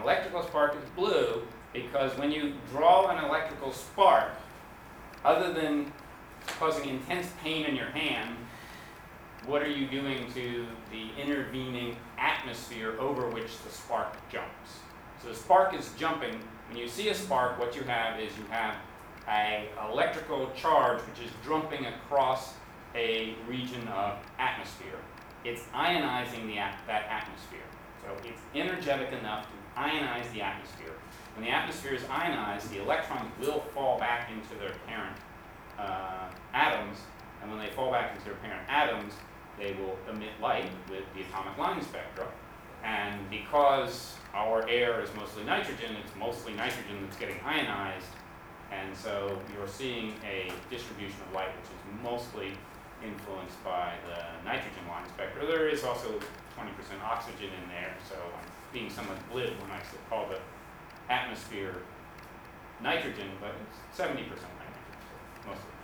electrical spark is blue because when you draw an electrical spark, other than causing intense pain in your hand, what are you doing to the intervening atmosphere over which the spark jumps? So the spark is jumping. When you see a spark, what you have is you have an electrical charge which is jumping across a region of atmosphere. It's ionizing that atmosphere. So it's energetic enough to ionize the atmosphere. When the atmosphere is ionized, the electrons will fall back into their parent atoms, and when they fall back into their parent atoms, they will emit light with the atomic line spectra. And because our air is mostly nitrogen, it's mostly nitrogen that's getting ionized, and so you're seeing a distribution of light which is mostly influenced by the nitrogen line spectra. There is also 20% oxygen in there, so I'm being somewhat glib when I call the atmosphere nitrogen, but it's 70% nitrogen, so mostly.